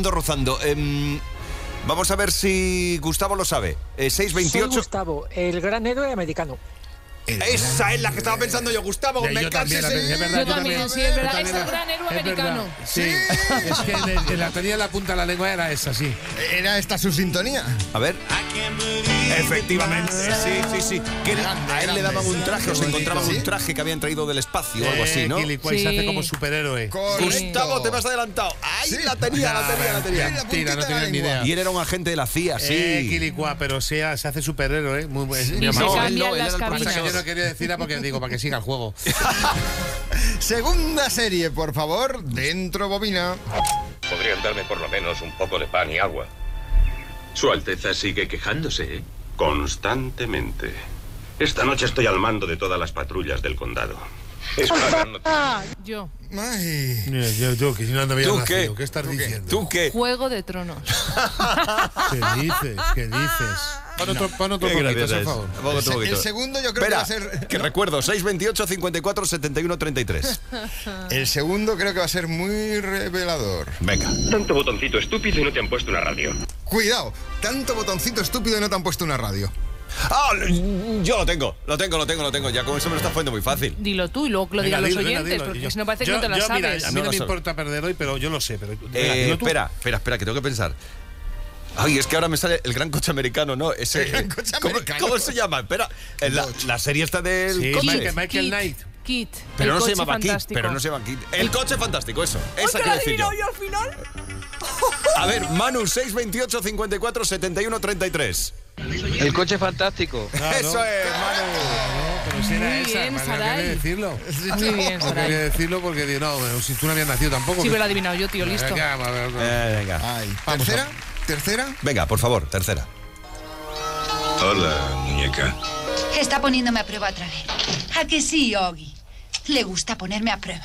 Speaker 1: Vamos a ver si Gustavo lo sabe. 628...
Speaker 24: Soy Gustavo, el gran héroe americano.
Speaker 1: Esa es la que estaba pensando yo, Gustavo.
Speaker 6: Yo también la pensé, es verdad.
Speaker 5: Yo también, sí, es verdad. Es el gran héroe americano.
Speaker 6: Sí, es que en la tenía la punta de la lengua era esa, sí.
Speaker 7: ¿Era esta su sintonía?
Speaker 1: A ver. Efectivamente, sí. Que a él le daban un traje, o se encontraban un traje que habían traído del espacio o algo así, ¿no?
Speaker 6: Se hace como superhéroe.
Speaker 1: Gustavo, te me has adelantado. ¡Ay, la tenía!
Speaker 6: Mentira, no tenía ni idea.
Speaker 1: Y él era un agente de la CIA, sí.
Speaker 6: Quilicua, pero se hace superhéroe.
Speaker 5: Y se cambian las cabinas.
Speaker 6: Yo no quería decirla porque digo, para que siga el juego.
Speaker 7: Segunda serie, por favor, dentro bobina.
Speaker 25: Podrían darme por lo menos un poco de pan y agua. Su Alteza sigue quejándose, ¿eh? Constantemente. Esta noche estoy al mando de todas las patrullas del condado. Es una gran noticia.
Speaker 5: Yo.
Speaker 7: Ay.
Speaker 6: Yo, que si no había nacido. ¿Qué estás diciendo?
Speaker 1: ¿Tú qué?
Speaker 5: Juego de Tronos.
Speaker 6: ¿Qué dices? Pon otro poquito, por favor.
Speaker 7: El segundo yo creo que va a ser...
Speaker 1: Que recuerdo, 628 54 71 33.
Speaker 7: El segundo creo que va a ser muy revelador.
Speaker 1: Venga.
Speaker 25: Tanto botoncito estúpido y no te han puesto una radio.
Speaker 7: Cuidado, tanto botoncito estúpido y no te han puesto una radio.
Speaker 1: Yo lo tengo. Ya con eso me lo estás poniendo muy fácil.
Speaker 5: Dilo tú y luego lo digan los oyentes, porque si no parece que no te la sabes.
Speaker 6: Mira, a mí no me importa perder hoy, pero yo lo sé.
Speaker 1: Espera, que tengo que pensar. Ay, es que ahora me sale el gran coche americano, ¿no? Ese,
Speaker 7: el gran coche americano.
Speaker 1: ¿Cómo se llama? Espera, la serie está del coche.
Speaker 6: Michael Knight.
Speaker 5: Kit.
Speaker 1: Pero no se llama Kit. El coche fantástico, eso. Esa quiero decir yo.
Speaker 5: al final?
Speaker 1: A ver, Manu, 628 54 71 33.
Speaker 26: El coche fantástico.
Speaker 6: Claro.
Speaker 1: Eso es, Manu.
Speaker 6: Pero si era esa,
Speaker 5: bien,
Speaker 6: no
Speaker 5: Saray.
Speaker 6: quería decirlo.
Speaker 5: Muy bien,
Speaker 6: No
Speaker 5: Saray.
Speaker 6: quería decirlo porque digo, no, si tú no habías nacido tampoco.
Speaker 5: Sí, me lo he adivinado yo, tío, listo.
Speaker 6: Venga.
Speaker 1: Venga.
Speaker 7: ¿Tercera? ¿Tercera?
Speaker 1: Venga, por favor, tercera.
Speaker 23: Hola, muñeca.
Speaker 22: Está poniéndome a prueba otra vez. ¿A que sí, Ogi? Le gusta ponerme a prueba.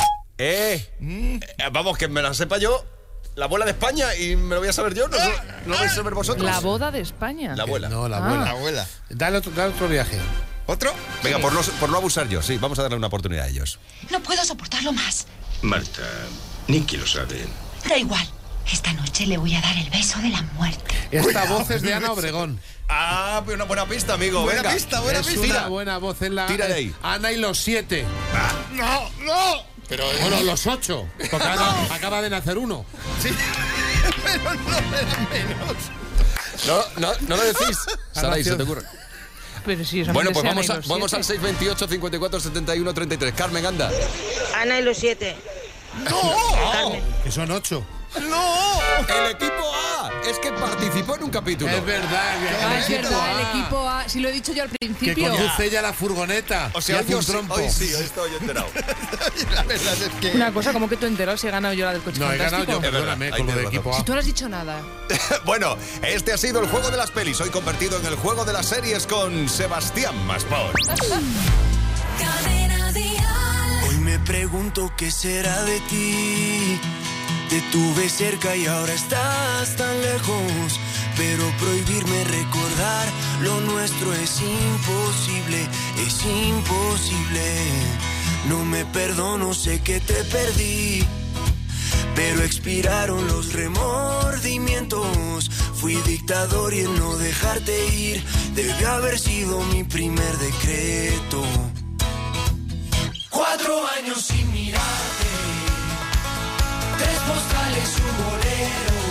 Speaker 1: Vamos, que me la sepa yo. La abuela de España y me lo voy a saber yo. ¿No lo vais a saber vosotros?
Speaker 5: La boda de España.
Speaker 1: La abuela.
Speaker 6: No, la abuela.
Speaker 7: La abuela.
Speaker 6: Dale otro viaje.
Speaker 7: ¿Otro?
Speaker 1: Venga, por no abusar yo, sí. Vamos a darle una oportunidad a ellos.
Speaker 22: No puedo soportarlo más.
Speaker 23: Marta, Nicky lo sabe.
Speaker 22: Da igual. Esta noche le voy a dar el beso de la muerte.
Speaker 6: Esta voz es de Ana Obregón.
Speaker 1: Ah, una buena pista, amigo.
Speaker 7: Buena
Speaker 1: Venga.
Speaker 7: pista.
Speaker 6: Es una buena voz en la...
Speaker 1: Tira de ahí.
Speaker 6: Ana y los 7.
Speaker 7: No. Pero
Speaker 6: Bueno, los 8. Porque acaba de nacer uno.
Speaker 7: Sí. Pero no eran menos.
Speaker 1: No lo decís. Saray, se te ocurre.
Speaker 5: Pero sí,
Speaker 1: Bueno, pues vamos al 628 54 71 33. Carmen, anda.
Speaker 8: Ana y los 7.
Speaker 7: ¡No!
Speaker 6: Que son 8.
Speaker 7: ¡No!
Speaker 1: El equipo A. Es que participó en un capítulo.
Speaker 6: Es verdad.
Speaker 5: Es verdad, el equipo A. Si lo he dicho yo al
Speaker 6: Que
Speaker 5: principio.
Speaker 6: conduce ella la furgoneta.
Speaker 1: O sea,
Speaker 6: y hace un
Speaker 1: hoy
Speaker 6: trompo.
Speaker 1: hoy estoy enterado.
Speaker 7: La verdad es que...
Speaker 5: Una cosa, como que tú enterado si he ganado yo la del coche
Speaker 6: No, he
Speaker 5: fantástico.
Speaker 6: ganado yo, perdóname,
Speaker 1: Es verdad,
Speaker 6: con lo
Speaker 1: ahí
Speaker 6: de
Speaker 1: tienes
Speaker 6: equipo
Speaker 5: Si
Speaker 6: A.
Speaker 5: tú no has dicho nada.
Speaker 1: Bueno, este ha sido el juego de las pelis. Hoy convertido en el juego de las series con Sebastián Maspons.
Speaker 2: Cadena Dial.
Speaker 3: Hoy me pregunto qué será de ti. Te tuve cerca y ahora estás tan lejos. Pero prohibirme recordar lo nuestro es imposible, es imposible. No me perdono, sé que te perdí, pero expiraron los remordimientos. Fui dictador y el no dejarte ir debió haber sido mi primer decreto. 4 años sin mirarte, 3 postales, un bolero.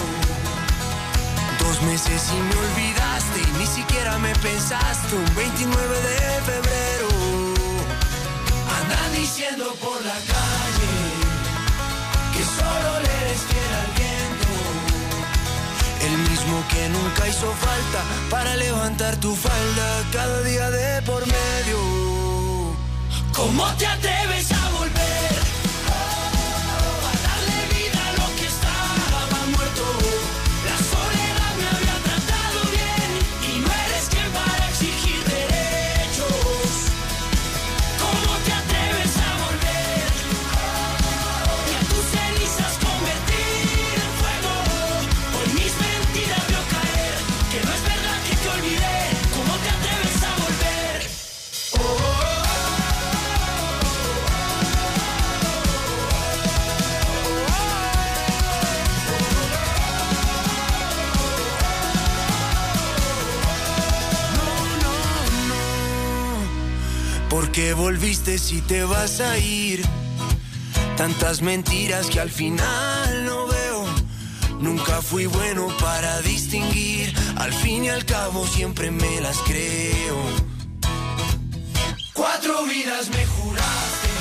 Speaker 3: 2 meses y me olvidaste y ni siquiera me pensaste. Un 29 de febrero andan diciendo por la calle que solo le eres fiel al viento. El mismo que nunca hizo falta para levantar tu falda cada día de por medio. ¿Cómo te atreves a volver? A darle vida a lo que estaba muerto. La soledad me había tratado bien y no eres quien para exigir derechos. ¿Cómo te atreves a volver? Y a tus cenizas convertir en fuego. Hoy mis mentiras veo caer, que no es verdad que te olvidé. ¿Cómo te atreves a volver? ¿Por qué volviste si te vas a ir? Tantas mentiras que al final no veo. Nunca fui bueno para distinguir. Al fin y al cabo siempre me las creo. 4 vidas me juraste,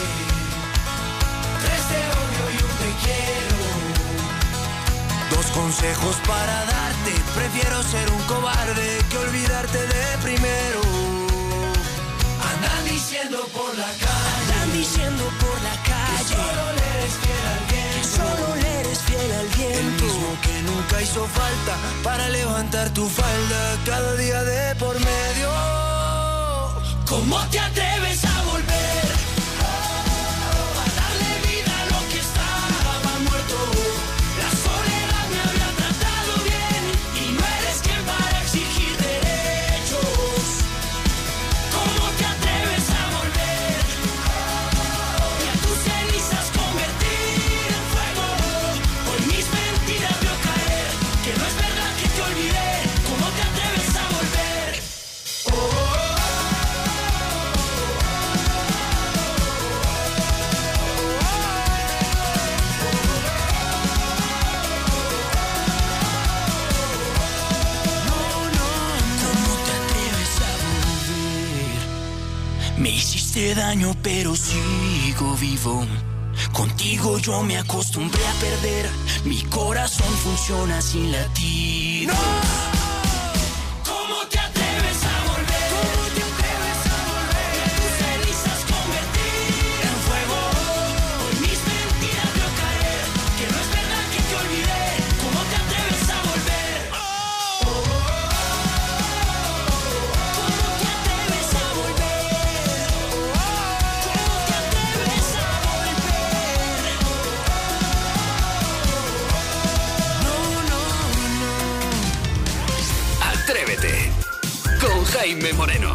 Speaker 3: 3 de odio y un te quiero. 2 consejos para darte. Prefiero ser un cobarde que olvidarte de primero. Andan diciendo por la calle, andan diciendo por la calle, que solo le eres fiel al viento, que solo le eres fiel al viento. El mismo que nunca hizo falta para levantar tu falda cada día de por medio. ¿Cómo te atreves a volver? A darle vida a lo que estaba muerto. La soledad me había tratado bien y no eres quien para exigir derechos. ¿Cómo te atreves a volver? Y a tus cenizas convertir en fuego. Hoy mis mentiras veo caer, que no es verdad que te olvidé. ¿Cómo te atreves a volver? ¿Cómo te atreves a volver? Me hiciste daño pero sigo vivo. Contigo yo me acostumbré a perder. Mi corazón funciona sin latir. ¿Cómo te atreves a volver? ¿Cómo te atreves a volver? Y a tus cenizas convertir en fuego. Hoy mis mentiras veo caer, que no es verdad que te olvidé. ¿Cómo te atreves a volver?
Speaker 10: Jaime Moreno.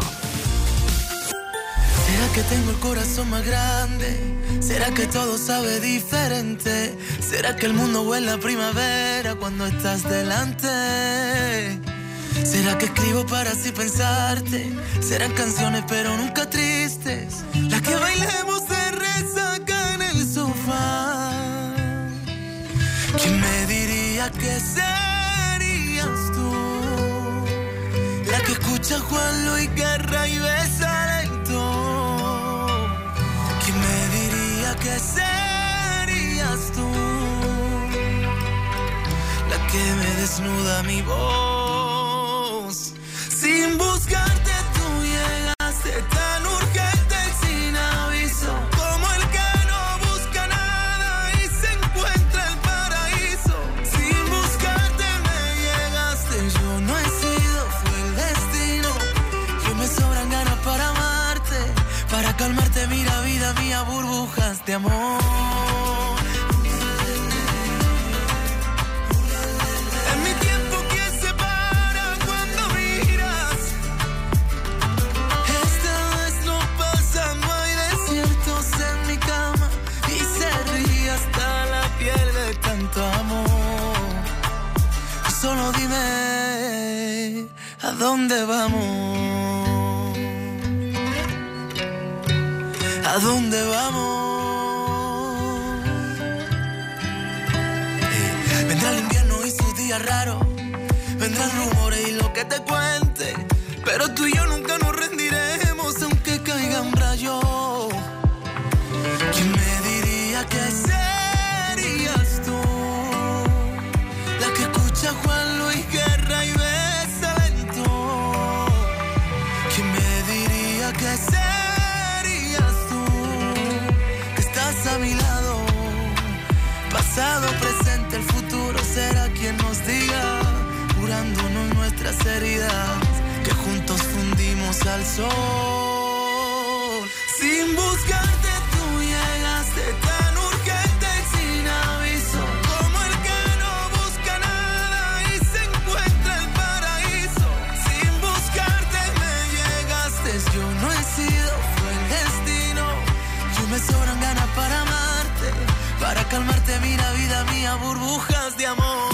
Speaker 8: ¿Será que tengo el corazón más grande? ¿Será que todo sabe diferente? ¿Será que el mundo huele a primavera cuando estás delante? ¿Será que escribo para así pensarte? Serán canciones pero nunca tristes, las que bailemos de resaca en el sofá. ¿Quién me diría que serías tú? La que escucha Juan Luis Guerra y besa lento. ¿Quién me diría que serías tú? La que me desnuda mi voz. Sin buscarte tú llegaste tan urgente y sin aviso, como el que no busca nada y se encuentra el paraíso. Sin buscarte me llegaste, yo no he sido, fue el destino. Que me sobran ganas para amarte, para calmarte, mira vida mía, burbujas de amor. Solo dime a dónde vamos, a dónde vamos. Vendrá el invierno y sus días raros, vendrán rumores y lo que te cuente, pero tú y yo nunca nos rendiremos aunque caigan rayos. ¿Quién me diría que serías tú? La que escucha Juan Luis Guerra y besa lento. ¿Quién me diría que serías tú? Que estás a mi lado, pasado, presente, el futuro será quien nos diga, curándonos nuestras heridas, que juntos fundimos al sol. Sin buscarte tú llegaste tan urgente y sin aviso, como el que no busca nada y se encuentra el paraíso. Sin buscarte me llegaste, yo no he sido, fue el destino. Yo me sobran ganas para amarte, para calmarte, mira vida mía, burbujas de amor.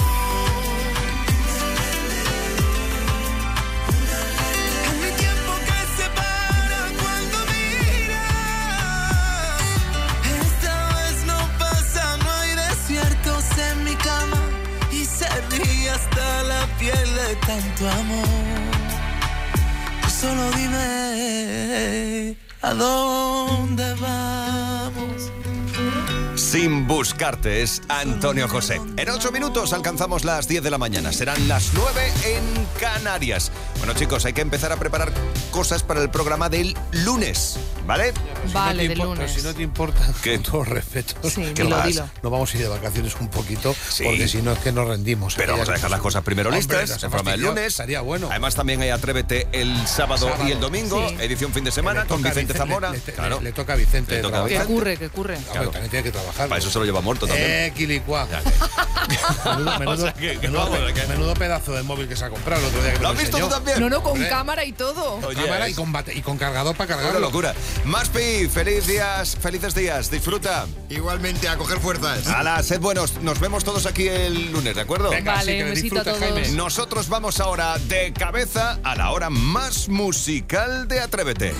Speaker 8: En mi cama y se ríe hasta la piel de tanto amor. Tú solo dime a dónde vamos.
Speaker 1: Sin buscarte es Antonio José. En 8 minutos alcanzamos las 10 de la mañana. Serán las 9 en Canarias. Bueno, chicos, hay que empezar a preparar cosas para el programa del lunes, ¿vale?
Speaker 5: Vale, del lunes.
Speaker 6: Pero si no te importa,
Speaker 1: ¿qué?
Speaker 6: con todo respeto,
Speaker 5: Sí,
Speaker 6: que
Speaker 5: dilo.
Speaker 6: nos vamos a ir de vacaciones un poquito,
Speaker 1: Sí.
Speaker 6: porque si no es que nos rendimos.
Speaker 1: Pero vamos a dejar las cosas primero
Speaker 6: Hombre,
Speaker 1: listas.
Speaker 6: las
Speaker 1: El programa del lunes.
Speaker 6: estaría bueno.
Speaker 1: Además, también hay Atrévete el sábado y el domingo.
Speaker 5: Sí.
Speaker 1: Edición fin de semana
Speaker 6: Le
Speaker 1: con
Speaker 6: toca a
Speaker 1: Vicente Zamora. Claro.
Speaker 6: Le toca a Vicente.
Speaker 1: Le toca a
Speaker 6: trabajar.
Speaker 1: Vicente.
Speaker 5: Que curre.
Speaker 6: Hombre, también tiene que trabajar.
Speaker 1: Para eso se lo lleva muerto también.
Speaker 6: Quilicuá.
Speaker 1: O sea,
Speaker 6: Menudo pedazo de móvil que se ha comprado el otro día. Que
Speaker 1: ¿Lo
Speaker 6: me
Speaker 1: has visto
Speaker 6: enseñó.
Speaker 1: tú también?
Speaker 5: No, con
Speaker 6: Hombre.
Speaker 5: cámara y todo.
Speaker 1: Oye,
Speaker 6: Cámara
Speaker 1: es
Speaker 6: y con cargador para
Speaker 1: una
Speaker 6: cargarlo.
Speaker 1: locura. Maspi, felices días. Disfruta.
Speaker 7: Igualmente, a coger fuerzas.
Speaker 1: Hala, sed buenos. Nos vemos todos aquí el lunes, ¿de acuerdo?
Speaker 6: Venga,
Speaker 5: Vale,
Speaker 6: sí, que
Speaker 5: un
Speaker 6: le
Speaker 5: besito a
Speaker 6: disfrutes,
Speaker 5: todos.
Speaker 6: Jaime.
Speaker 1: Nosotros vamos ahora de cabeza a la hora más musical de Atrévete.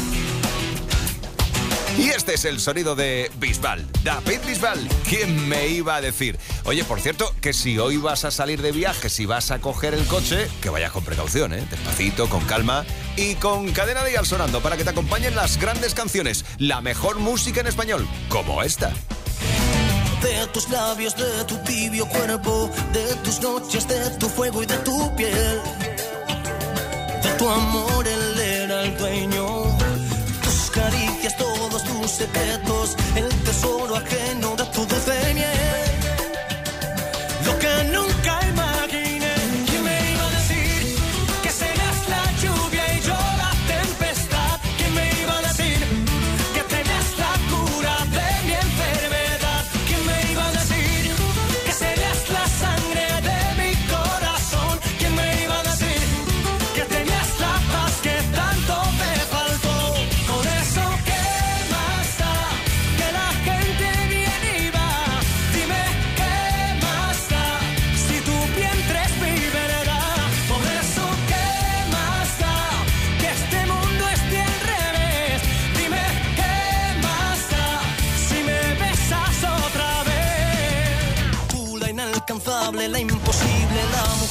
Speaker 1: Y este es el sonido de Bisbal, David Bisbal. ¿Quién me iba a decir? Oye, por cierto, que si hoy vas a salir de viaje, si vas a coger el coche, que vayas con precaución, ¿eh? Despacito, con calma y con Cadena Dial sonando para que te acompañen las grandes canciones, la mejor música en español, como esta.
Speaker 8: De tus labios, de tu tibio cuerpo, de tus noches, de tu fuego y de tu piel. De tu amor él era el dueño. Tus caricias, todos tus secretos, el tesoro ajeno de tu dulce miel. Lo que nunca imaginé. ¿Quién me iba a decir que serías la lluvia y yo la tempestad? ¿Quién me iba a decir que tenías la cura de mi enfermedad? ¿Quién me iba a decir que serías la sangre de mi corazón? ¿Quién me iba a decir que tenías la paz que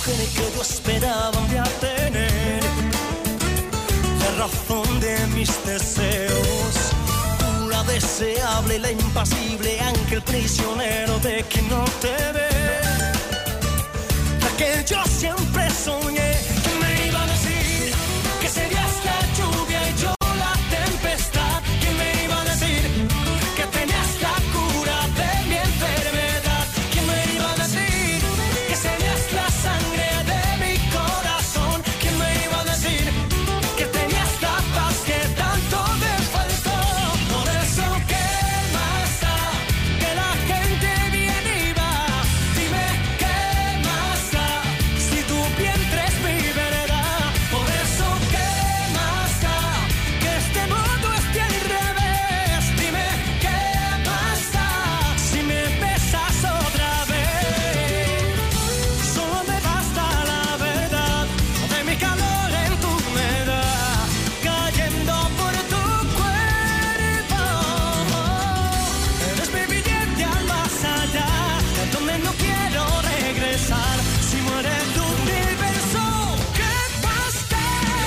Speaker 9: mujer que yo esperaba un día tener, la razón de mis deseos, tú la deseable, la impasible, ángel prisionero de quien no te ve, la que yo siempre soñé, que me iba a decir que serías la lluvia y yo la tempestad, que me iba a decir que tenías la cura de mi enfermedad, que me iba a decir que serías la sangre de mi corazón, que me iba a decir que tenías la paz que tanto me faltó. Por eso, ¿qué más da que la gente viene y va? Dime, ¿qué más da si tu vientre es mi verdad? Por eso, ¿qué más da que este mundo esté al revés? Dime, ¿qué más da si me besas otra vez? Solo me basta la verdad de mi calor en tu humedad, cayendo por tu cuerpo. Eres mi billete al más allá, donde no quiero regresar. Si muere tu universo, ¿qué pasa?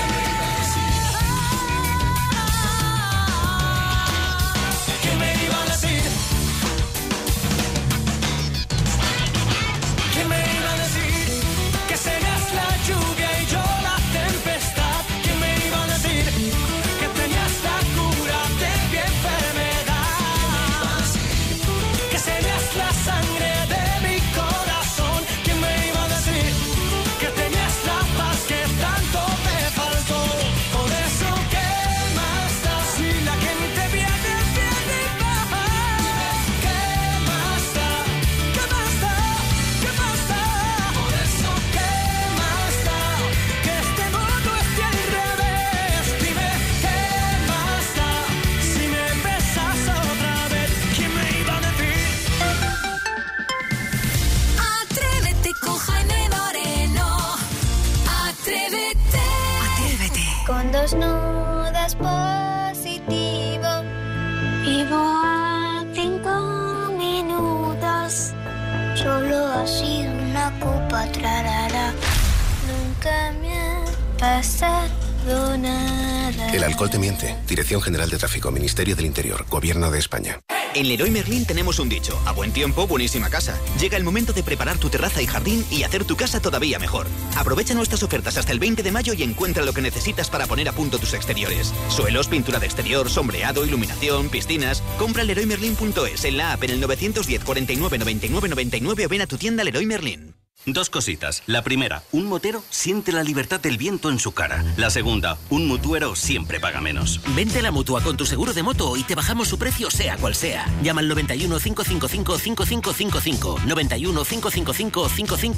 Speaker 9: ¿Qué me iba a decir? ¿Qué me iba a decir? Que serías la lluvia y yo la tempestad. ¿Qué me iba a decir? Que tenías la cura de mi enfermedad. Que serías la sangre de mi corazón. ¿Qué me iba a decir? Que tenías la paz que tanto me faltó. Por eso, ¿qué más da si la gente viene y va? ¿Qué más da? ¿Qué más da? ¿Qué más da? Por eso, ¿qué más da que este mundo esté al revés? Dime, ¿qué más da si me besas otra vez? ¿Quién me iba a decir?
Speaker 4: Atrévete con Jaime Moreno. Atrévete. Atrévete.
Speaker 11: Con 2 nudas positivo. Vivo a 5 minutos. Solo ha sido una copa, trarara. Nunca me ha pasado nada.
Speaker 12: El alcohol te miente. Dirección General de Tráfico, Ministerio del Interior, Gobierno de España.
Speaker 17: En Leroy Merlin tenemos un dicho: a buen tiempo, buenísima casa. Llega el momento de preparar tu terraza y jardín y hacer tu casa todavía mejor. Aprovecha nuestras ofertas hasta el 20 de mayo y encuentra lo que necesitas para poner a punto tus exteriores. Suelos, pintura de exterior, sombreado, iluminación, piscinas. Compra en LeroyMerlin.es, en la app, en el 910 49 99 99 o ven a tu tienda Leroy Merlin.
Speaker 13: 2 cositas. La primera, un motero siente la libertad del viento en su cara. La segunda, un mutuero siempre paga menos.
Speaker 14: Vente a la Mutua con tu seguro de moto y te bajamos su precio sea cual sea. Llama al 91 555 5555. 91 555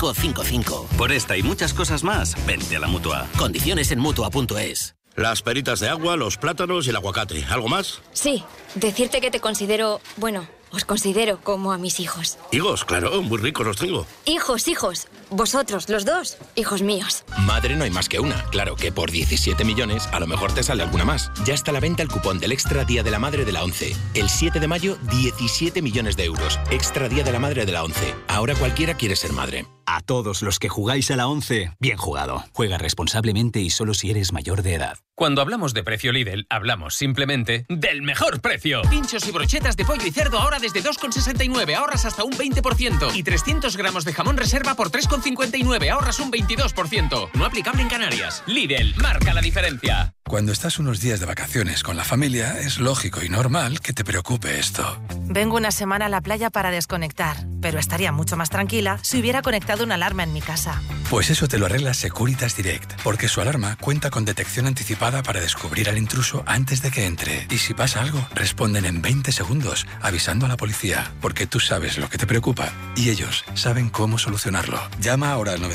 Speaker 14: 5555.
Speaker 13: Por esta y muchas cosas más, vente a la Mutua.
Speaker 14: Condiciones en Mutua.es.
Speaker 15: Las peritas de agua, los plátanos y el aguacate. ¿Algo más?
Speaker 11: Sí, decirte que te considero, bueno, os considero como a mis hijos.
Speaker 15: Higos, claro, muy ricos los tengo.
Speaker 11: Hijos, hijos. Vosotros, los dos, hijos míos.
Speaker 27: Madre no hay más que una. Claro que por 17 millones a lo mejor te sale alguna más. Ya está a la venta el cupón del Extra Día de la Madre de la ONCE. El 7 de mayo, 17 millones de euros. Extra Día de la Madre de la ONCE. Ahora cualquiera quiere ser madre.
Speaker 28: A todos los que jugáis a la 11, bien jugado. Juega responsablemente y solo si eres mayor de edad.
Speaker 16: Cuando hablamos de precio Lidl, hablamos simplemente del mejor precio. Pinchos y brochetas de pollo y cerdo ahora desde 2,69, ahorras hasta un 20%. Y 300 gramos de jamón reserva por 3,59, ahorras un 22%. No aplicable en Canarias. Lidl, marca la diferencia.
Speaker 19: Cuando estás unos días de vacaciones con la familia, es lógico y normal que te preocupe esto.
Speaker 29: Vengo una semana a la playa para desconectar, pero estaría mucho más tranquila si hubiera conectado una alarma en mi casa.
Speaker 19: Pues eso te lo arregla Securitas Direct, porque su alarma cuenta con detección anticipada para descubrir al intruso antes de que entre. Y si pasa algo, responden en 20 segundos, avisando a la policía, porque tú sabes lo que te preocupa y ellos saben cómo solucionarlo. Llama ahora al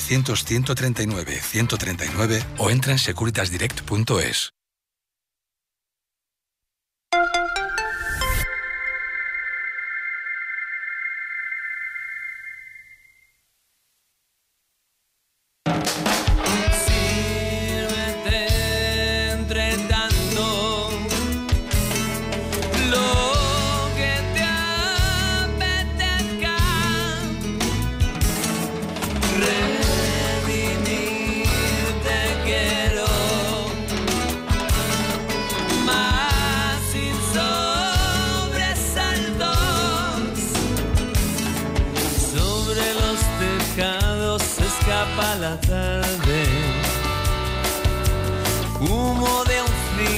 Speaker 19: 900-139-139 o entra en securitasdirect.es.
Speaker 9: Ready
Speaker 8: la tarde.